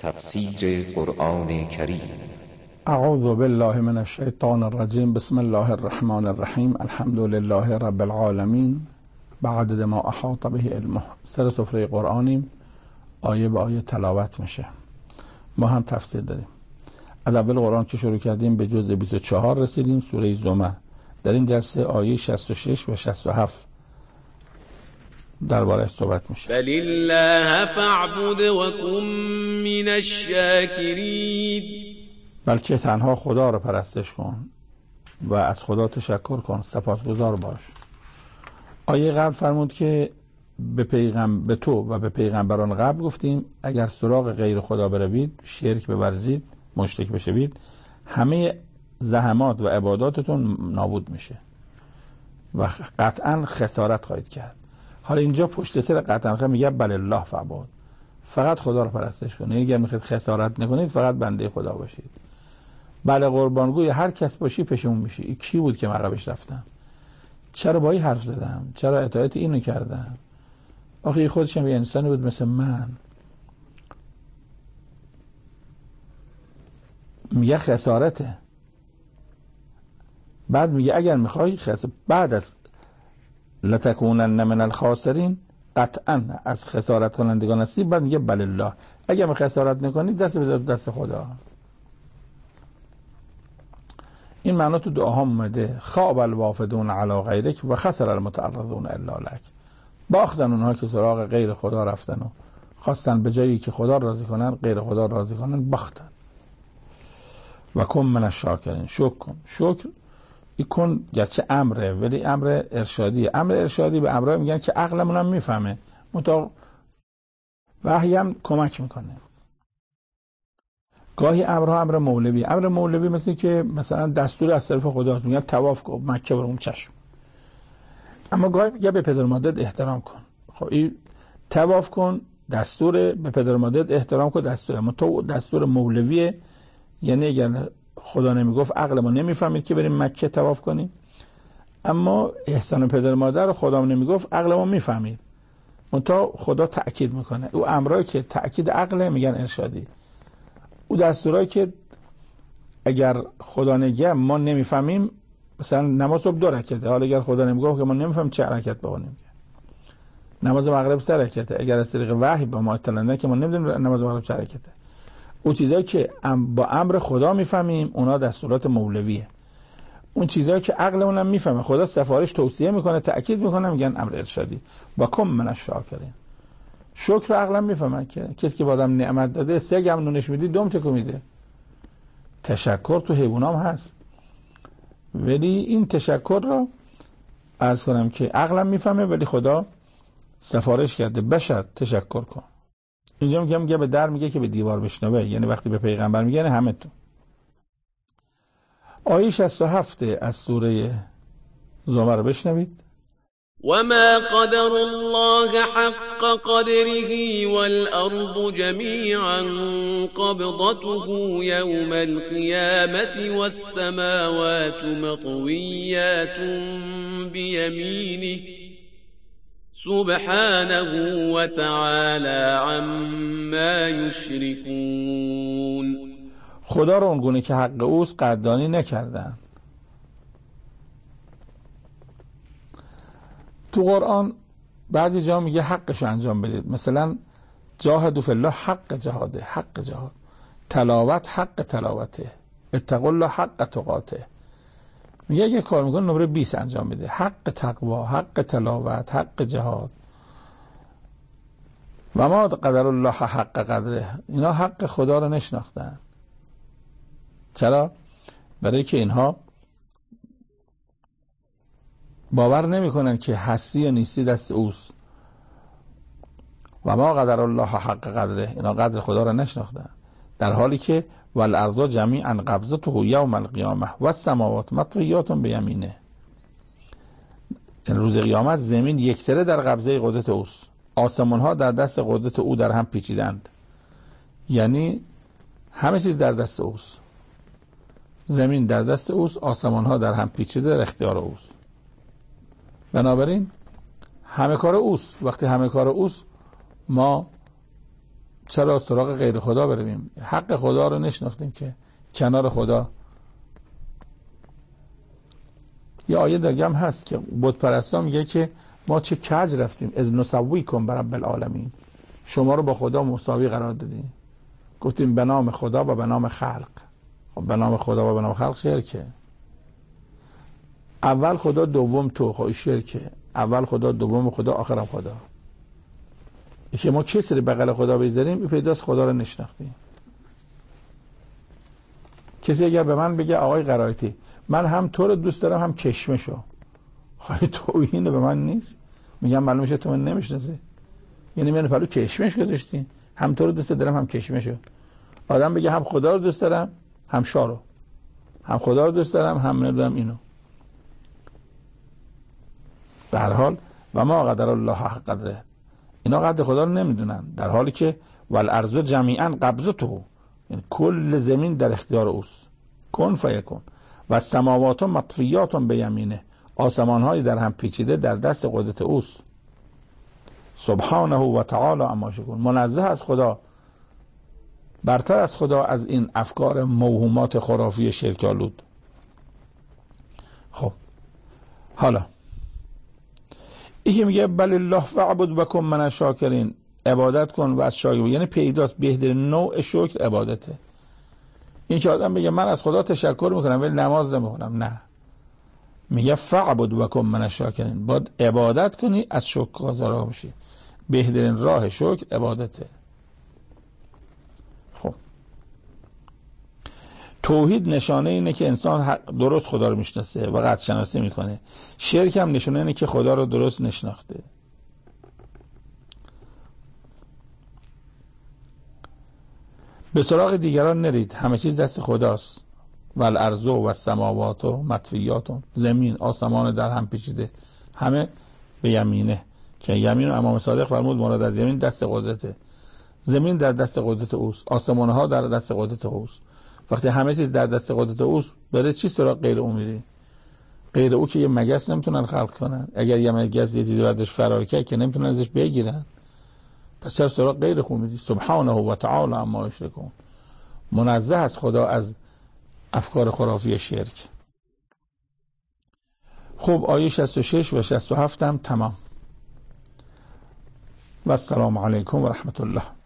تفسیر قرآن کریم. اعوذ بالله من الشیطان الرجیم. بسم الله الرحمن الرحیم. الحمد لله رب العالمین بعدد ما احاط به علمه. سر سفره قرآنیم، آیه به آیه تلاوت میشه. ما هم تفسیر داریم. از اول قرآن که شروع کردیم به جزء 24 رسیدیم، سوره زمر. در این جلسه آیه 66 و 67 درباره صحبت میشه. بل الله فاعبد و کن من الشاکرین. بلکه تنها خدا رو پرستش کن و از خدا تشکر کن، سپاسگزار باش. آیه قبل فرمود که به تو و به پیغمبران قبل گفتیم اگر سراغ غیر خدا بروید، شرک بورزید، مشرک بشوید، همه زحمات و عباداتتون نابود میشه و قطعا خسارت خواهید کرد. حالا اینجا پشت سر قطعا میگه بل الله فعبد، فقط خدا رو پرستش کنید. اگر میخواید خسارت نکنید فقط بنده خدا باشید. بله قربانگوی هر کس باشی پشیمون میشی. کی بود که عقبش رفتم؟ چرا با این حرف زدم؟ چرا اطاعت اینو کردم؟ آخه خودش هم یه انسانی بود مثل من. میگه خسارته. بعد میگه اگر میخوای بعد از لتکونن من الخاسرین، قطعا از خسارت کنندگان هستی. بعد میگه بل الله، اگر ما خسارت نکنید دست به دست خدا. این معنا تو دعاها اومده. خواب الوافدون علی غیرک و خسر المتعرضون الا لک. باختن اونها که سراغ غیر خدا رفتن و خواستن به جایی که خدا راضی کنن غیر خدا راضی کنن، باختن. و کن من الشاکرین، شکر کن. شکر کن گرچه امره ولی امر ارشادیه. امر ارشادی به امرای میگن که عقلمون هم میفهمه، متا وحی هم کمک میکنه. گاهی امرها امر مولوی. امر مولوی مثل که مثلا دستور از طرف خداست، میگن طواف کن مکه برو، چشم. اما گاهی میگه به پدر مادر احترام کن. خب این طواف کن دستور، به پدر مادر احترام کن دستور. اما تو دستور مولویه، یعنی اگر خدا نمیگفت عقل ما نمیفهمید که بریم مکه طواف کنیم. اما احسان پدر مادر رو خدا نمیگفت عقل ما میفهمید. منتها خدا تأکید میکنه. او امرایی که تأکید عقله میگن ارشادی. او دستورایی که اگر خدا نگه ما نمیفهمیم، مثلا نماز صبح 2 رکعته، حالا اگر خدا نمیگفت که ما نمیفهمیم چه حرکت بکنیم. نماز مغرب 3 رکعته، اگر از طریق وحی به ما اطلاع نده که ما نمیدونیم نماز مغرب چه حرکته. اون چیزایی که با امر خدا میفهمیم اونا دستورات مولویه. اون چیزایی که عقلمون هم میفهمه، خدا سفارش توصیه میکنه، تأکید میکنه، میگن امر ارشادی. با کم من الشاکرین. شکر عقلم میفهمه که کسی که با آدم نعمت داده 3 گم نونش میدی 2 تکون میده. تشکر تو حیوانام هست، ولی این تشکر رو عرض کنم که عقلم میفهمه ولی خدا سفارش کرده بشر تشکر کن. اینجا میگه به در میگه که به دیوار بشنوه، یعنی وقتی به پیغمبر میگه یعنی همه تو. آیه 67 از سوره زمر بشنوید. وما قدر الله حق قدره والأرض جميعا قبضته يوم القيامة والسماوات مطويات بيمينه سبحانه وتعالى عما يشركون. خدا رو اونگونه که حق اوست قدردانی نکردن. تو قرآن بعضی جا میگه حقش انجام بدید. مثلا جاهدوا فی الله حق جهاده، حق جهاد. تلاوت حق تلاوته، اتقوا الله حق تقاته. میگه اگه کار میکنه نمره 20 انجام بده. حق تقوا، حق تلاوت، حق جهاد. و ما قدر الله حق قدره. اینا حق خدا رو نشناختن. چرا؟ برای که اینها باور نمی کنن که هستی یا نیستی دست اوست. و ما قدر الله حق قدره. اینا قدر خدا رو نشناختن، در حالی که والارض جمیعا قبضته یوم القیامه و السماوات مطویات بیمینه. این روز قیامت زمین یک سره در قبضه قدرت اوست، آسمان ها در دست قدرت او در هم پیچیدند. یعنی همه چیز در دست اوست. زمین در دست اوست، آسمان ها در هم پیچیده در اختیار اوست. بنابراین همه کار اوست. وقتی همه کار اوست ما چرا سراغ غیر خدا برویم؟ حق خدا رو نشناختیم که کنار خدا. یه آیه دیگه هم هست که بت پرستا میگه که ما چه کج رفتیم از نسویکم برب العالمین، شما رو با خدا مساوی قرار دادیم. گفتیم به نام خدا و به نام خلق. خب به نام خدا و به نام خلق شرکه. اول خدا دوم تو، خب شرکه. اول خدا دوم خدا آخرم خدا. که ما کسی رو بغل خدا بذاریم این پیداست خدا رو نشناختیم. کسی اگر به من بگه آقای قرائتی من هم تو رو دوست دارم هم چشمشو، خواهی توهین به من نیست؟ میگم معلوم میشه تو من نمیشناسی، یعنی من پلو چشمش گذاشتی. هم تو رو دوست دارم هم چشمشو. آدم بگه هم خدا رو دوست دارم هم شارو، هم خدا رو دوست دارم هم نمیدونم اینو. به هر حال و ما قدر الله حق قدره، اینا قدر خدا رو نمیدونن، در حالی که والارض جمیعا قبضته، یعنی کل زمین در اختیار اوست. کن فیکون. و السماوات مطویات بیمینه، آسمان های در هم پیچیده در دست قدرت اوست. سبحانه و تعالی عما یشرکون، منزه از خدا، برتر از خدا از این افکار موهومات خرافی شرک آلود. خب حالا این که میگه بل الله فاعبد و کن من الشاکرین، عبادت کن و از شاکرین، یعنی پیداست بهترین نوع شکر عبادته. این که آدم بگه من از خدا تشکر میکنم ولی نماز نمیخونم، نه، میگه فاعبد و کن من الشاکرین، باید عبادت کنی از شکرگزار بشی. بهترین راه شکر عبادته. خب توحید نشانه اینه که انسان درست خدا رو میشناسه و قدر شناسی میکنه. شرک هم نشانه اینه که خدا رو درست نشناخته. به سراغ دیگران نرید، همه چیز دست خداست. والارض و السماوات و مطویات، زمین آسمان در هم پیچیده همه به یمینه، که یمین امام صادق فرمود مراد از یمین دست قدرته. زمین در دست قدرت اوست، آسمان ها در دست قدرت اوست. وقتی همه چیز در دست قدرت اوست، برای چی سراغ غیر او میری؟ غیر او که یه مگس نمیتونن خلق کنن. اگر یه مگس یه چیزی بعدش فرار کرد که نمیتونن ازش بگیرن، پس چرا سراغ غیر خود میری؟ سبحانه و تعالی عما یشرکون، منزه از خدا از افکار خرافی شرک. خب آیه 66 و 67 هم تمام. و السلام علیکم و رحمت الله.